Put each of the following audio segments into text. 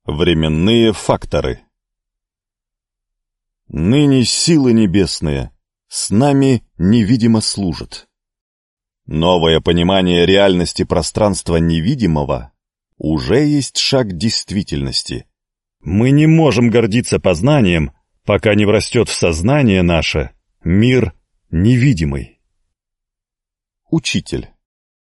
Временные факторы. Ныне силы небесные с нами невидимо служат. Новое понимание реальности пространства невидимого уже есть шаг действительности. Мы не можем гордиться познанием, пока не врастет в сознание наше мир невидимый. Учитель.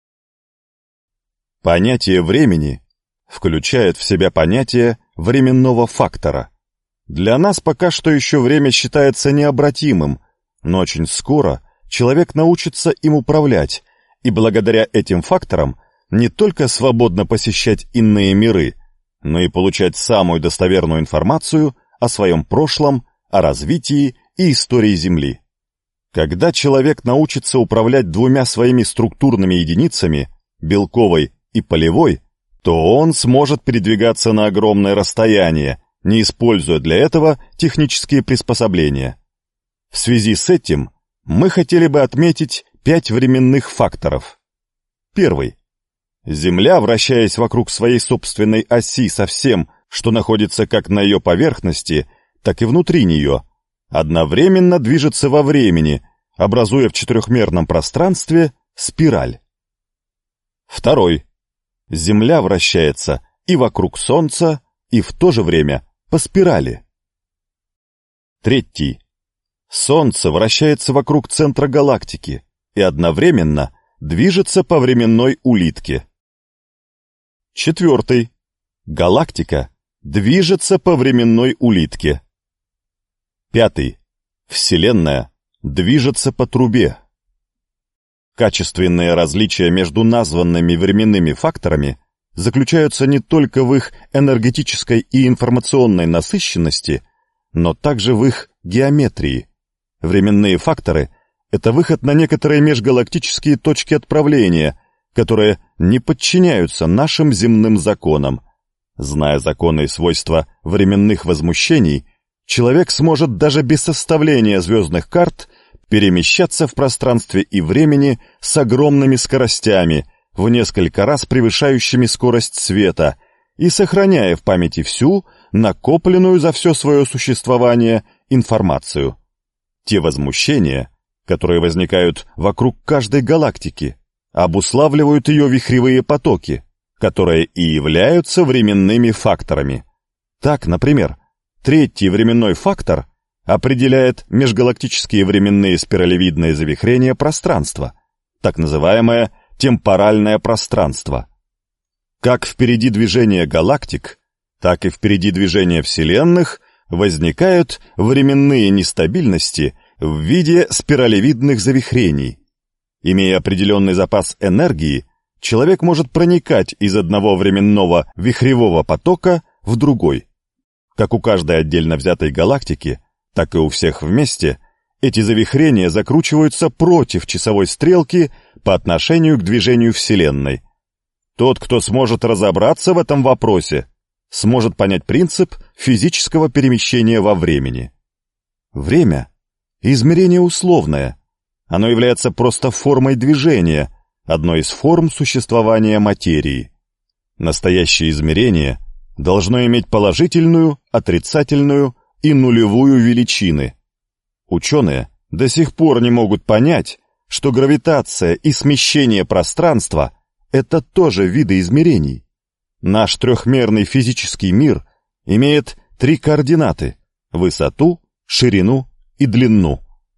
Понятие времени включает в себя понятие временного фактора. Для нас пока что еще время считается необратимым, но очень скоро человек научится им управлять, и благодаря этим факторам не только свободно посещать иные миры, но и получать самую достоверную информацию о своем прошлом, о развитии и истории Земли. Когда человек научится управлять двумя своими структурными единицами, белковой и полевой, то он сможет передвигаться на огромное расстояние, не используя для этого технические приспособления. В связи с этим мы хотели бы отметить 5 временных факторов. Первый. Земля, вращаясь вокруг своей собственной оси со всем, что находится как на ее поверхности, так и внутри нее, одновременно движется во времени, образуя в четырехмерном пространстве спираль. Второй. Земля вращается и вокруг Солнца, и в то же время по спирали. Третий. Солнце вращается вокруг центра галактики и одновременно движется по временной улитке. Четвертый. Галактика движется по временной улитке. Пятый. Вселенная движется по трубе. Качественные различия между названными временными факторами заключаются не только в их энергетической и информационной насыщенности, но также в их геометрии. Временные факторы — это выход на некоторые межгалактические точки отправления, которые не подчиняются нашим земным законам. Зная законы и свойства временных возмущений, человек сможет даже без составления звездных карт перемещаться в пространстве и времени с огромными скоростями, в несколько раз превышающими скорость света, и сохраняя в памяти всю, накопленную за все свое существование, информацию. Те возмущения, которые возникают вокруг каждой галактики, обуславливают ее вихревые потоки, которые и являются временными факторами. Так, например, третий временной фактор определяет межгалактические временные спиралевидные завихрения пространства, так называемое темпоральное пространство. Как впереди движения галактик, так и впереди движения вселенных возникают временные нестабильности в виде спиралевидных завихрений. Имея определенный запас энергии, человек может проникать из одного временного вихревого потока в другой. Как у каждой отдельно взятой галактики, так и у всех вместе, эти завихрения закручиваются против часовой стрелки по отношению к движению Вселенной. Тот, кто сможет разобраться в этом вопросе, сможет понять принцип физического перемещения во времени. Время — измерение условное. Оно является просто формой движения, одной из форм существования материи. Настоящее измерение должно иметь положительную, отрицательную и нулевую величины. Ученые до сих пор не могут понять, что гравитация и смещение пространства — это тоже виды измерений. Наш трехмерный физический мир имеет 3 координаты — высоту, ширину и длину.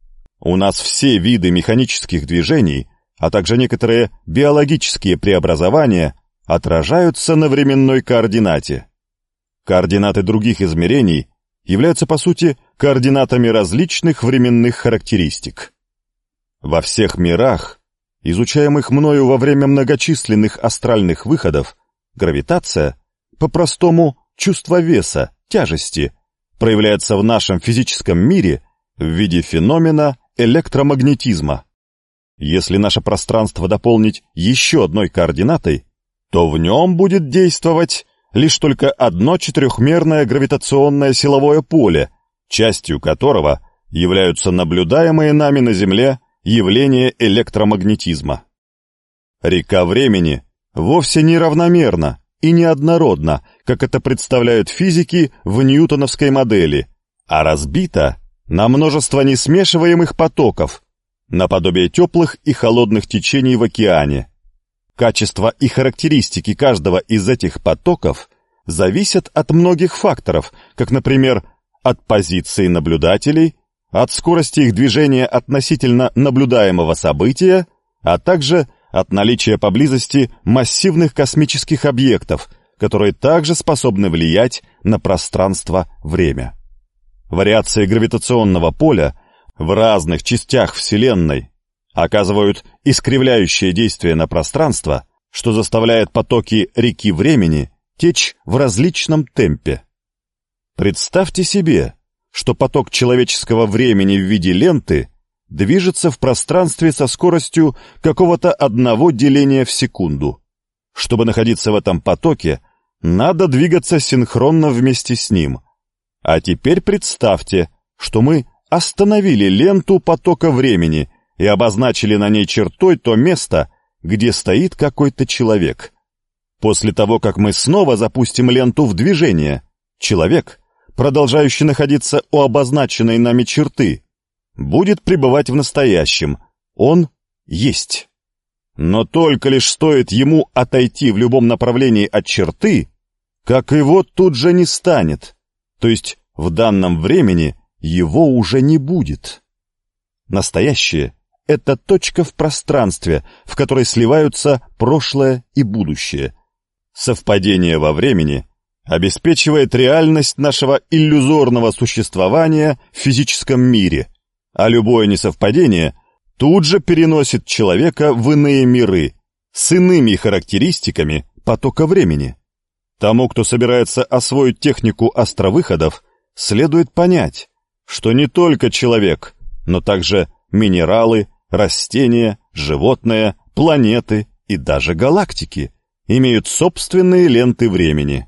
У нас все виды механических движений, а также некоторые биологические преобразования отражаются на временной координате. Координаты других измерений являются, по сути, координатами различных временных характеристик. Во всех мирах, изучаемых мною во время многочисленных астральных выходов, гравитация, по-простому чувство веса, тяжести, проявляется в нашем физическом мире в виде феномена электромагнетизма. Если наше пространство дополнить еще одной координатой, то в нем будет действовать лишь только одно четырехмерное гравитационное силовое поле, частью которого являются наблюдаемые нами на Земле явления электромагнетизма. Река времени вовсе не равномерна и неоднородна, как это представляют физики в ньютоновской модели, а разбита на множество несмешиваемых потоков, наподобие теплых и холодных течений в океане. Качество и характеристики каждого из этих потоков зависят от многих факторов, как, например, от позиции наблюдателей, от скорости их движения относительно наблюдаемого события, а также от наличия поблизости массивных космических объектов, которые также способны влиять на пространство-время. Вариации гравитационного поля в разных частях Вселенной оказывают искривляющее действие на пространство, что заставляет потоки реки времени течь в различном темпе. Представьте себе, что поток человеческого времени в виде ленты движется в пространстве со скоростью какого-то одного деления в секунду. Чтобы находиться в этом потоке, надо двигаться синхронно вместе с ним. А теперь представьте, что мы остановили ленту потока времени и обозначили на ней чертой то место, где стоит какой-то человек. После того, как мы снова запустим ленту в движение, человек, продолжающий находиться у обозначенной нами черты, будет пребывать в настоящем. Он есть. Но только лишь стоит ему отойти в любом направлении от черты, как его тут же не станет. То есть в данном времени его уже не будет. Настоящее — это точка в пространстве, в которой сливаются прошлое и будущее. Совпадение во времени обеспечивает реальность нашего иллюзорного существования в физическом мире, а любое несовпадение тут же переносит человека в иные миры с иными характеристиками потока времени. Тому, кто собирается освоить технику островыходов, следует понять, что не только человек, но также минералы, растения, животные, планеты и даже галактики имеют собственные ленты времени.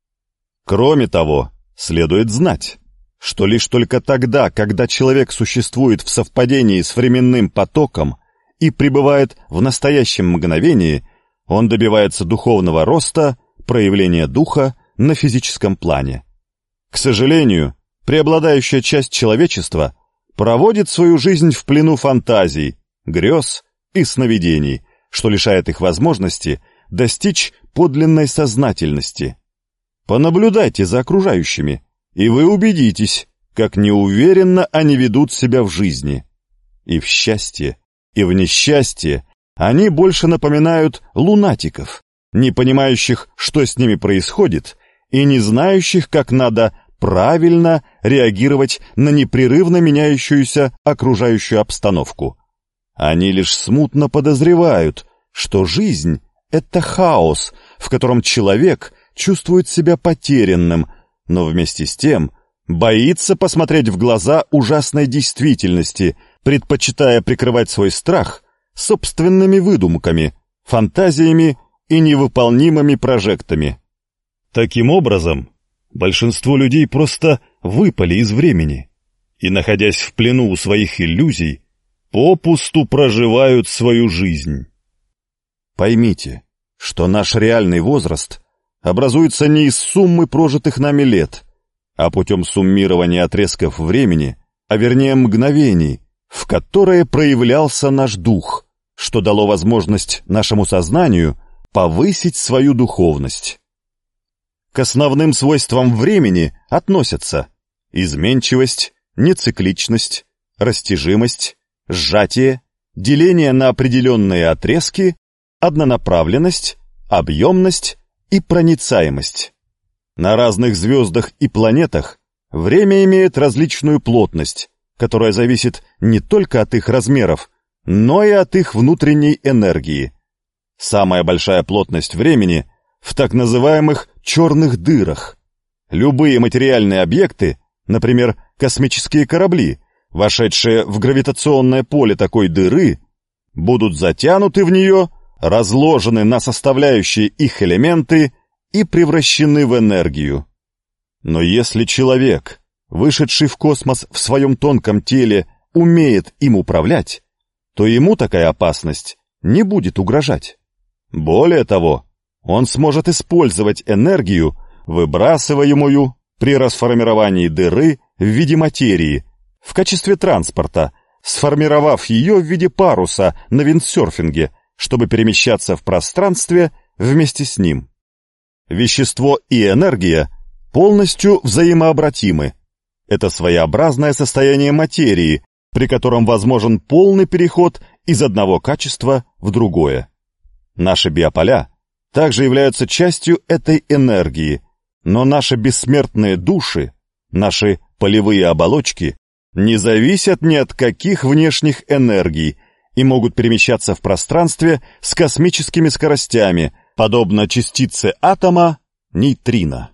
Кроме того, следует знать, что лишь только тогда, когда человек существует в совпадении с временным потоком и пребывает в настоящем мгновении, он добивается духовного роста, проявления духа на физическом плане. К сожалению, преобладающая часть человечества проводит свою жизнь в плену фантазий, грез и сновидений, что лишает их возможности достичь подлинной сознательности. Понаблюдайте за окружающими, и вы убедитесь, как неуверенно они ведут себя в жизни. И в счастье, и в несчастье они больше напоминают лунатиков, не понимающих, что с ними происходит, и не знающих, как надо правильно реагировать на непрерывно меняющуюся окружающую обстановку. Они лишь смутно подозревают, что жизнь — это хаос, в котором человек чувствует себя потерянным, но вместе с тем боится посмотреть в глаза ужасной действительности, предпочитая прикрывать свой страх собственными выдумками, фантазиями и невыполнимыми прожектами. Таким образом, большинство людей просто выпали из времени и, находясь в плену у своих иллюзий, попусту проживают свою жизнь. Поймите, что наш реальный возраст образуется не из суммы прожитых нами лет, а путем суммирования отрезков времени, а вернее мгновений, в которые проявлялся наш дух, что дало возможность нашему сознанию повысить свою духовность. К основным свойствам времени относятся изменчивость, нецикличность, растяжимость, сжатие, деление на определенные отрезки, однонаправленность, объемность и проницаемость. На разных звездах и планетах время имеет различную плотность, которая зависит не только от их размеров, но и от их внутренней энергии. Самая большая плотность времени в так называемых черных дырах. Любые материальные объекты, например, космические корабли, вошедшие в гравитационное поле такой дыры, будут затянуты в нее, разложены на составляющие их элементы и превращены в энергию. Но если человек, вышедший в космос в своем тонком теле, умеет им управлять, то ему такая опасность не будет угрожать. Более того, Он сможет использовать энергию, выбрасываемую при расформировании дыры в виде материи, в качестве транспорта, сформировав ее в виде паруса на виндсерфинге, чтобы перемещаться в пространстве вместе с ним. Вещество и энергия полностью взаимообратимы. Это своеобразное состояние материи, при котором возможен полный переход из одного качества в другое. Наши биополя также являются частью этой энергии, но наши бессмертные души, наши полевые оболочки, не зависят ни от каких внешних энергий и могут перемещаться в пространстве с космическими скоростями, подобно частице атома нейтрино.